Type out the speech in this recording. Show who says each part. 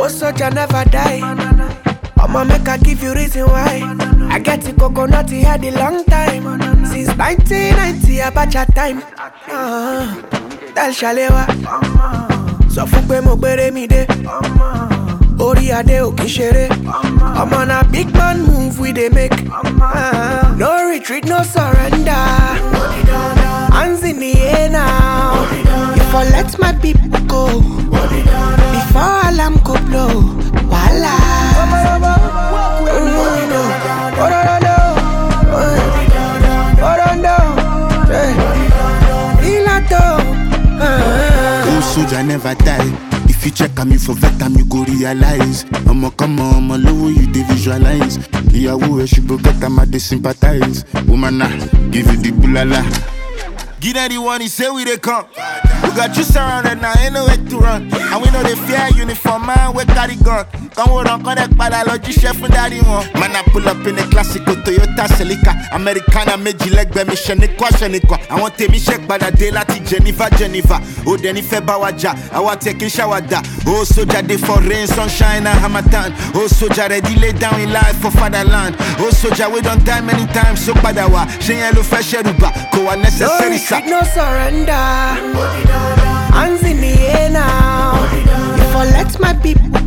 Speaker 1: Oh, soldier never die. I'ma make I give you reason why. I get the coconut had a long time. Since 1990, Abacha time. Dal Shalewa. So fukwe mo gbere mi de. Ori ade o kishere. I'm on a big man move we they make. No retreat, no surrender. Hands in the air now. If I let my people go, before alarm go blow, voila.
Speaker 2: Oh, soldier never die. If you check on me for vet time, you go realize. I'ma come on, I'ma low you they visualize. Yeah, who she go get them, they sympathize. Woman, give you the bulala. Give them the one, he say we they come. We got you surrounded now, ain't no way to run. And we know they fear uniform, man, we carry gun. Come hold on, connect biology, chef and daddy one. Man, I pull up in a classical Toyota Celica. Americana made you leg by mission, I want to me check by the day, Lati Geneva. Oh, then if Bawaja, I want taking shower da. Oh, soldier day for rain, sunshine, and Hamatan. Oh, soldier ready lay down in life for fatherland. Oh, soldier we don't die many times, so padawa. Shenyelo fresh eruba, ko unnecessary.
Speaker 1: No surrender. Hands in the air now. If I let my people